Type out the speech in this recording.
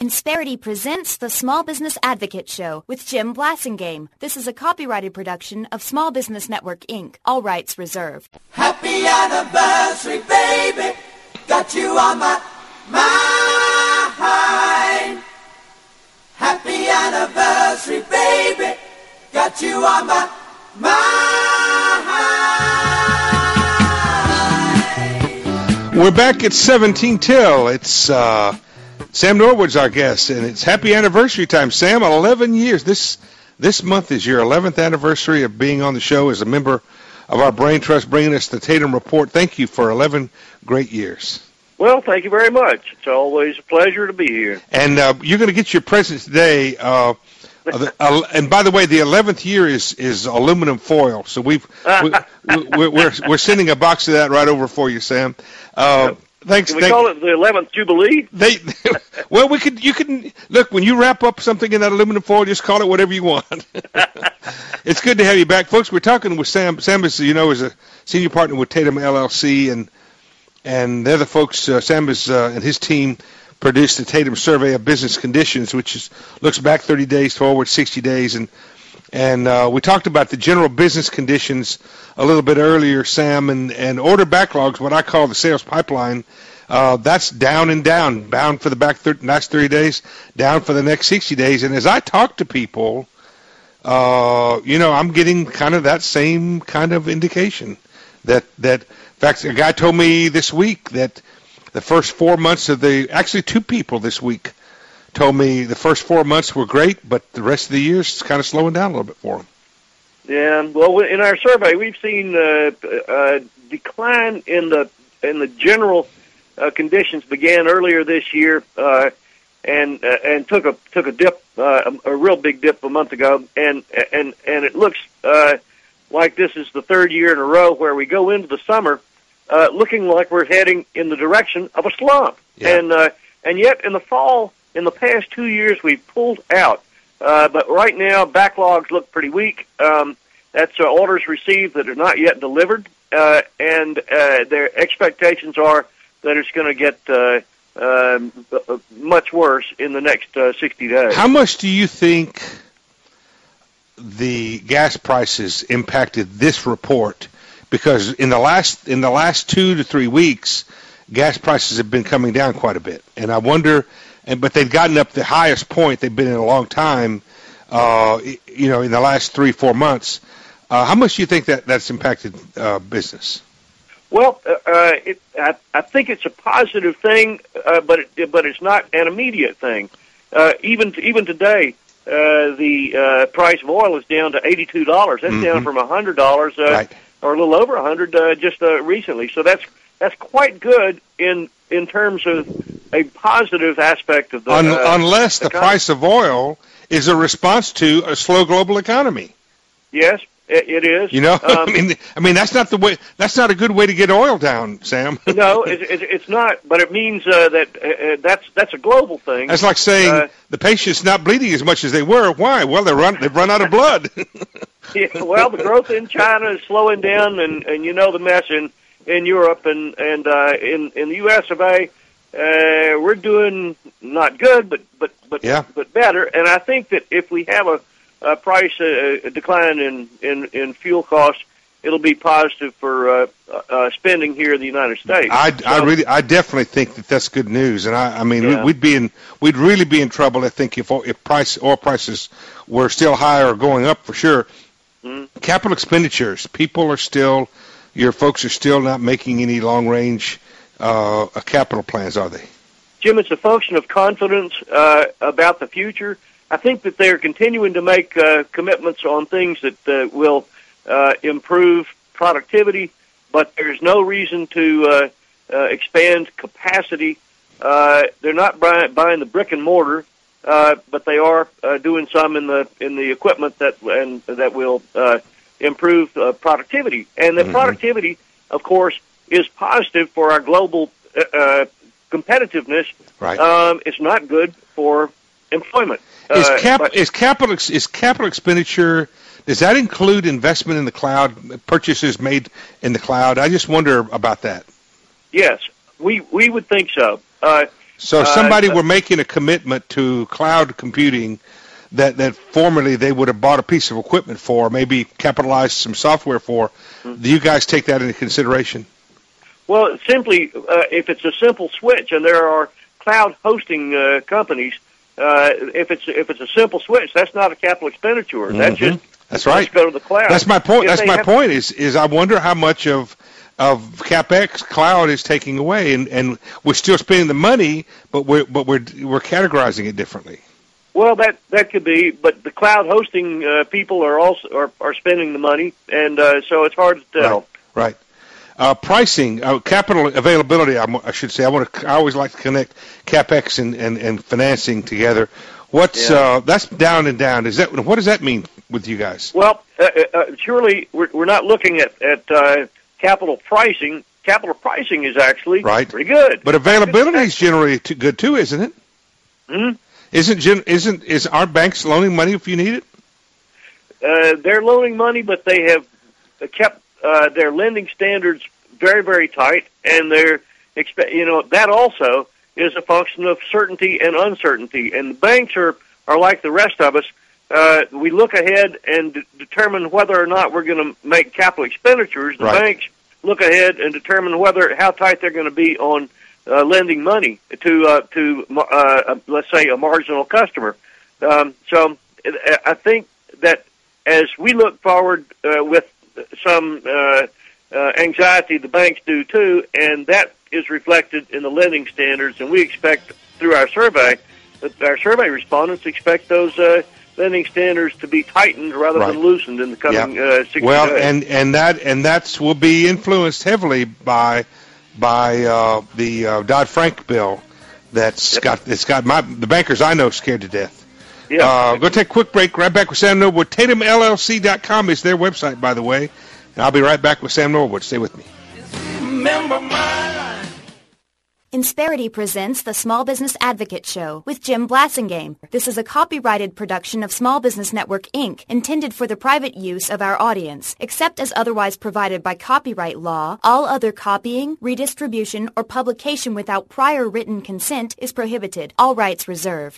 Insperity presents the Small Business Advocate Show with Jim Blasingame. This is a copyrighted production of Small Business Network, Inc. All rights reserved. Happy anniversary, baby. Got you on my mind. Happy anniversary, baby. Got you on my mind. We're back at 17 till. It's Sam Norwood's our guest, and it's happy anniversary time. Sam, 11 years. This month is your 11th anniversary of being on the show as a member of our Brain Trust, bringing us the Tatum Report. Thank you for 11 great years. Well, thank you very much. It's always a pleasure to be here. And you're going to get your present today. And by the way, the 11th year is aluminum foil, so we're sending a box of that right over for you, Sam. Thanks. Can we call it the 11th Jubilee? Well, you can look when you wrap up something in that aluminum foil. Just call it whatever you want. It's good to have you back, folks. We're talking with Sam. Sam is a senior partner with Tatum LLC, and they're the folks. Sam is and his team produced the Tatum Survey of Business Conditions, which looks back 30 days, forward 60 days, and we talked about the general business conditions a little bit earlier, Sam, and order backlogs, what I call the sales pipeline, that's down and down, bound for the last 30 days, down for the next 60 days. And as I talk to people, I'm getting kind of that same kind of indication that in fact, a guy told me this week that the first 4 months actually two people this week told me the first 4 months were great, but the rest of the year is kind of slowing down a little bit for them. Yeah, well, in our survey, we've seen a decline in the general conditions began earlier this year, and took a dip, a real big dip a month ago, and it looks like this is the third year in a row where we go into the summer looking like we're heading in the direction of a slump, yeah. And yet in the fall. In the past 2 years, we've pulled out, but right now backlogs look pretty weak. That's orders received that are not yet delivered, and their expectations are that it's going to get much worse in the next 60 days. How much do you think the gas prices impacted this report? Because in the last 2 to 3 weeks, gas prices have been coming down quite a bit, and I wonder. But they've gotten up the highest point they've been in a long time, in the last 3-4 months. How much do you think that's impacted business? Well, I think it's a positive thing, but it's not an immediate thing. Even today, the price of oil is down to $82. That's down from $100, right. Or a little over $100 just recently. So that's quite good in terms of a positive aspect of the unless the price of oil is a response to a slow global economy. Yes, it is. I mean that's not the way. That's not a good way to get oil down, Sam. No, it's not. But it means that that's a global thing. That's like saying the patient's not bleeding as much as they were. Why? Well, they've run out of blood. Yeah, well, the growth in China is slowing down, and the mess in Europe and in the U.S. of A. We're doing not good, but better. And I think that if we have a price decline in fuel costs, it'll be positive for spending here in the United States. I definitely think that's good news. And I mean, yeah. we'd really be in trouble. I think if oil prices were still higher or going up for sure. Mm-hmm. Capital expenditures, your folks are still not making any long range capital plans, are they? Jim, it's a function of confidence about the future. I think that they're continuing to make commitments on things that will improve productivity, but there's no reason to expand capacity. They're not buying the brick and mortar, but they are doing some in the equipment that will improve productivity. And the productivity, of course, is positive for our global competitiveness. Right. It's not good for employment. Is capital expenditure, does that include investment in the cloud, purchases made in the cloud? I just wonder about that. Yes, we would think so. So if somebody were making a commitment to cloud computing that formerly they would have bought a piece of equipment for, maybe capitalized some software for, do you guys take that into consideration? Well, simply, if it's a simple switch, and there are cloud hosting companies, if it's a simple switch, that's not a capital expenditure. That's right. Let's go to the cloud. That's my point. That's my point. Is I wonder how much of CapEx cloud is taking away, and we're still spending the money, but we're categorizing it differently. Well, that could be, but the cloud hosting people are spending the money, and so it's hard to tell. Right. Pricing, capital availability. I should say. I always like to connect CapEx and financing together. That's down and down? What does that mean with you guys? Well, surely we're not looking at capital pricing. Capital pricing is actually pretty good. But availability is generally good too, isn't it? Hmm? Aren't banks loaning money if you need it? They're loaning money, but they have kept their lending standards very, very tight, and that also is a function of certainty and uncertainty. And the banks are like the rest of us. We look ahead and determine whether or not we're going to make capital expenditures. The banks look ahead and determine how tight they're going to be on lending money to let's say, a marginal customer. So I think that as we look forward with some anxiety, the banks do too, and that is reflected in the lending standards. And we expect through our survey that our survey respondents expect those lending standards to be tightened rather than loosened in the coming 60 days. and that will be influenced heavily by the Dodd-Frank bill got the bankers I know scared to death. Go take a quick break. Right back with Sam Norwood. TatumLLC.com is their website, by the way. And I'll be right back with Sam Norwood. Stay with me. Remember my line. Insperity presents the Small Business Advocate Show with Jim Blasingame. This is a copyrighted production of Small Business Network, Inc., intended for the private use of our audience. Except as otherwise provided by copyright law, all other copying, redistribution, or publication without prior written consent is prohibited. All rights reserved.